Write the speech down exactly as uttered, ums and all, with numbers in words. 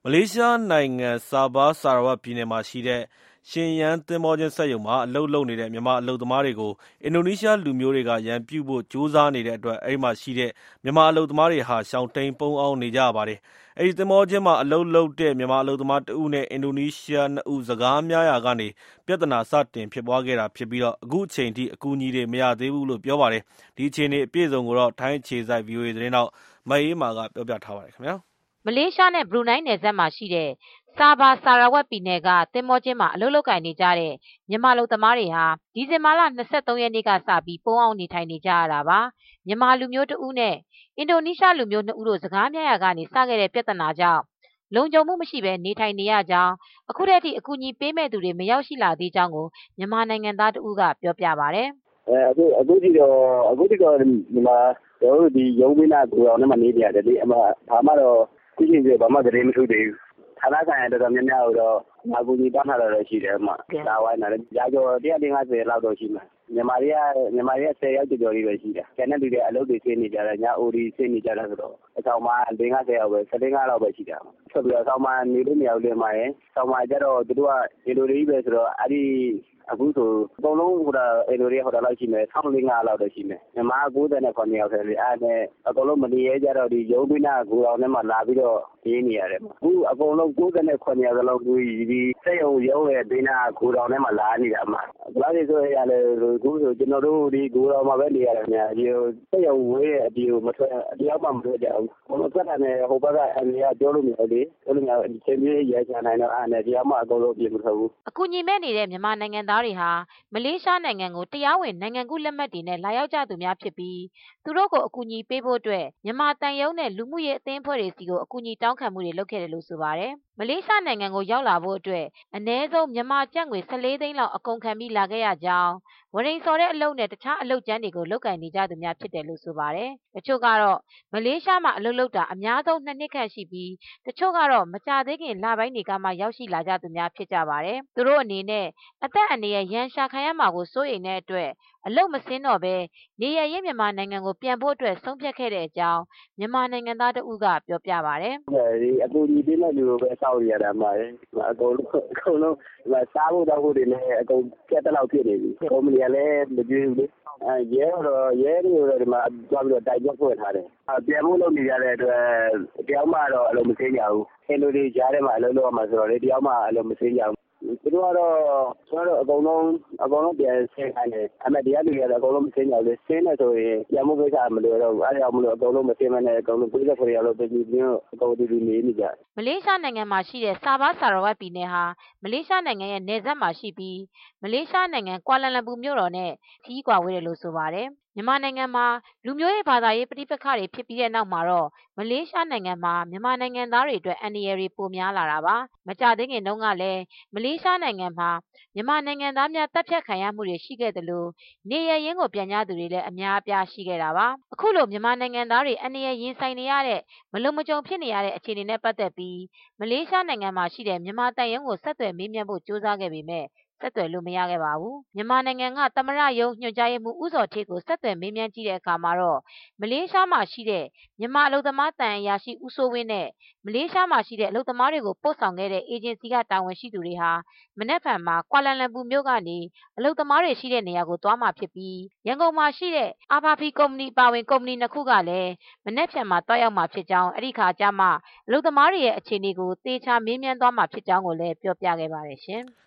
မလေးရှားနိုင်ငံဆာဘားဆာရာဝတ်ပြည်နယ်မှာရှိတဲ့ရှင်ယန်းသင်္ဘောချင်းစက်ရုံမှာအလုပ်လုပ်နေတဲ့မြန်မာအလုပ်သမားတွေကိုအင်ဒိုနီးရှားလူမျိုးတွေကရန်ပြုဖို့ကြိုးစားနေတဲ့အတွက်အဲဒီမှာရှိတဲ့မြန်မာအလုပ်သမားတွေဟာရှောင်တိန်ပုန်းအောင်းနေကြရပါတယ်။အဲဒီသင်္ဘောချင်းမှာအလုပ်လုပ်တဲ့မြန်မာအလုပ်သမားတဦးနဲ့အင်ဒိုနီးရှားနှစ်ဦးစကားများရာကနေပြဿနာစတင်ဖြစ်ပွားခဲ့တာဖြစ်ပြီးတော့အခုအချိန်ထိအကူအညီတွေမရသေးဘူးလို့ပြောပါတယ်။ဒီအခြေအနေအပြည့်အစုံကိုတော့ထိုင်းအခြေစိုက် ဗွီအိုအေ သတင်းထောက်မအေးမာကပြောပြထားပါတယ်ခင်ဗျာမလေးရှားနဲ့ဘရူနိုင်းနယ်စပ်မှာရှိတဲ့ဆာဘာဆာရာဝတ်ပြည်နယ်ကသင်္ဘောကျင်းမှာအလုပ်လုပ်ကိုင်နေကြတဲ့မြန်မာအလုပ်သမားတွေဟာဒီဇင်ဘာလ၂၃ရက်နေ့ကစပြီးပုန်းအောင်နေထိုင်နေကြရတာပါမြန်မာလူမျိုးတဦးနဲ့အင်ဒိုနီးရှားလူမျိုးနှစ်ဦးတို့စကားများရာကနေစခဲ့တဲ့ပြဿနာကြောင့်လုံခြုံမှုမရှိဘဲနေထိုင်နေရကြောင်းအခုတည်းကအကူအညီပေးမဲ့သူတွေမရောက်ရှိလာသေးကြောင်းကိုမြန်မာနိုင်ငံသားတဦးကပြောပြပါတယ်အဲအခုအခုဒီတော့အခုဒီတော့ဒီမှာတို့ဒီရုံးဝင်းနာကိုအောင်နဲ့မနေပြရတယ်ဒီအမဘာမှတော့ခုချိန်ပြဘာမှသတင်းမထုတ်သေးဘူးဌာနဆိုင်ရာတော်တော်များများတော့အကူအညီတောင်းထားတာလည်းရှိတယ်အမဒါဝိုင်းလာတယ်ကြာကျော်တစ်ရက်၅၀လောက်တော့ရှိမှာမြန်မာတွေကမြန်မာတွေကဆယ်ယောက်ကျော်ကျော်လေးပဲရှိတယ်ကျန်တဲ့လူတွေအလုပ်တွေဆင်းနေကြတယ်ညအိုဒီဆင်းနေကြတယ်ဆိုတော့အဆောင်မှာ၄၅၀ယောက်ပဲ၁၅လောက်ပဲရှိတာဆက်ပြီးတော့အဆောင်မှာနေလို့မရဘူးလေမှာရယ်အဆောင်မှာကျတော့သူတို့ကဒီလိုလေးပဲဆိုတော့အဲ့ဒီအခုဆိုအကုန်လုံးဟိုတာအင်ဒိုရီဟိုတာလောက်ရှိမယ်၁၄၀၀လောက်တော့ရှိမယ်မြန်မာ၉၇ယောက်ထဲလေအဲ့နဲ့အကုန်လုံးမနေရကြတော့ဒီရုံးပိနာကိုအောင်ထဲမှာလာပြီးတော့ရင်းနေရတယ်အခုအကုန်လုံး၉၇ယောက်လောက်ကိုဒီစက်ရုံရုံးရဲ့ပိနာကိုအောင်ထဲမှာလာနေတာမှာဘာလို့ဆိုရလဲအခုဆိုကျွန်တော်တို့ဒီကိုအောင်မှာပဲနေရတယ်များဒီစက်ရုံဝေးရဲ့အဒီကိုမထွက်တယောက်မှမထွက်ကြဘူးဘုံသက်တာနဲ့ဟိုဘက်ကအမေကပြောလို့မရဘူးလေပြောလို့မရဘူးအချိန်ကြီးရဲချနိုင်တော့အဲ့နဲ့တရားမှအကုန်လုံးပြင်မထွက်ဘူးအကူညီမဲ့နေတဲ့မြန်မာနိုင်ငံသားတွေဟာမလေးရှားနိုင်ငံကိုတရားဝင်နိုင်ငံကူးလက်မှတ်တွေနဲ့လာရောက်ကြသူများဖြစ်ပြီးသူတို့ကိုအကူအညီပေးဖို့အတွက်မြန်မာတန်ယုံနဲ့လူမှုရေးအသင်းအဖွဲ့တွေစီကိုအကူအညီတောင်းခံမှုတွေလုပ်ခဲ့တယ်လို့ဆိုပါတယ်မလေးရှားနိုင်ငံကိုရောက်လာဖို့အတွက်အနည်းဆုံးမြန်မာကျပ်ငွေ၁၄သိန်းလောက်အကုန်ခံပြီးလာခဲ့ရကြောင်းဝရိန်စော်တဲ့အလုပ်နဲ့တခြားအလုပ်ကျန်းတွေကိုလုပ်ကင်နေကြသူများဖြစ်တယ်လို့ဆိုပါတယ်တချို့ကတော့မလေးရှားမှာအလုပ်လုပ်တာအများဆုံးနှစ်နှစ်ခန့်ရှိပြီးတချို့ကတော့မကြသေးခင်လပိုင်းတွေကမှရောက်ရှိလာကြသူများဖြစ်ကြပါတယ်သူတို့အနေနဲ့အသက်အန္တရာယ်ရန်ရှာခံရမှာကိုစိုးရိမ်တဲ့အတွက်အလုပ်မဆင်းတော့ဘဲနေရရင်မြန်မာနိုင်ငံကိုပြန်ဖို့အတွက်ဆုံးဖြတ်ခဲ့တဲ့အကြောင်းမြန်မာနိုင်ငံသားတဦးကပြောပြပါတယ်ဒီအကူအညီပေးမဲ့လူကိုပဲစောင့်ရတာမှာအကုန်လုံးအကုန်လုံးစားဖို့တောက်ဖို့တွေလည်းအကုန်ပြတ်တက်လောက်ဖြစ်နေပြီကုမ္ပဏီကလည်းမကြည့်ဘူးလေအဲရဲတော့ရဲတွေတော့ဒီမှာသွားပြီးတော့တိုက်ချက်ဖွင့်ထားတယ်ပြန်ဖို့လုပ်နေရတဲ့အတွက်တယောက်မှတော့အလုံးမသိကြဘူးအင်ဒိုတွေကြားထဲမှာအလုံးလုံးမှာဆိုတော့လေတယောက်မှအလုံးမသိကြဘူးသူတို့ကတော့ကျွန်တော်တို့အကုန်လုံးအကုန်လုံးပြန်ဆင်းခိုင်းတယ်အမေတရားလူတွေကတော့အကုန်လုံးမဆင်းကြဘူးလေဆင်းနေဆိုရင်ပြန်မှုကိစ္စမလွယ်တော့ဘူးအဲ့ဒါကြောင့်မလို့အကုန်လုံးမဆင်းမနဲ့အကုန်လုံးပြည်သက်ခွေရလို့ပြည်ပြည်မျိုးအကုန်တူတူနေနေကြမလေးရှားနိုင်ငံမှာရှိတဲ့ဆာဘားဆာရာဝတ်ပြည်နယ်ဟာမလေးရှားနိုင်ငံရဲ့နယ်စပ်မှာရှိပြီးမလေးရှားနိုင်ငံကွာလာလမ်ပူမြို့တော်နဲ့ခရီးကွာဝေးတယ်လို့ဆိုပါတယ်မြန်မာနိုင်ငံမှာလူမျိုးရေးဘာသာရေးပဋိပက္ခတွေဖြစ်ပြီးတဲ့နောက်မှာတော့မလေးရှားနိုင်ငံမှာမြန်မာနိုင်ငံသားတွေအတွက်အန္တရာယ်တွေပိုများလာတာပါမကြသေးခင်တုန်းကလည်းမလေးရှားနိုင်ငံမှာမြန်မာနိုင်ငံသားများတပ်ဖြတ်ခံရမှုတွေရှိခဲ့သလိုနေရရင်းကိုပြန်ကြသူတွေလည်းအများအပြားရှိခဲ့တာပါအခုလိုမြန်မာနိုင်ငံသားတွေအန္တရာယ်ရင်ဆိုင်နေရတဲ့မလုံမခြုံဖြစ်နေရတဲ့အခြေအနေနဲ့ပတ်သက်ပြီးမလေးရှားနိုင်ငံမှာရှိတဲ့မြန်မာတန်ယုံကိုဆက်သွယ်မေးမြန်းဖို့ကြိုးစားခဲ့ပေမဲ့ဆက်သွယ်လို့မရခဲ့ပါဘူးမြန်မာနိုင်ငံကသမ္မတရုံးညွှန်ကြားရေးမှူးဦးဇော်ဌေးကိုဆက်သွယ်မေးမြန်းကြည့်တဲ့အခါမှာတော့မလေးရှားမှာရှိတဲ့မြန်မာအလုပ်သမားတန်အရာရှိဦးစိုးဝင်းနဲ့မလေးရှားမှာရှိတဲ့အလုပ်သမားတွေကိုပို့ဆောင်ခဲ့တဲ့အေဂျင်စီကတာဝန်ရှိသူတွေဟာမနက်ဖြန်မှာကွာလာလမ်ပူမြို့ကနေအလုပ်သမားတွေရှိတဲ့နေရာကိုသွားမှာဖြစ်ပြီးရန်ကုန်မှာရှိတဲ့အာဖာဖီကုမ္ပဏီပါဝင်ကုမ္ပဏီနှစ်ခုကလည်းမနက်ဖြန်မှာတွားရောက်မှာဖြစ်ကြောင်းအဲဒီခါကျမှအလုပ်သမားတွေရဲ့အခြေအနေကိုသေချာမေးမြန်းသွားမှာဖြစ်ကြောင်းကိုလည်းပြောပြခဲ့ပါတယ်ရှင်။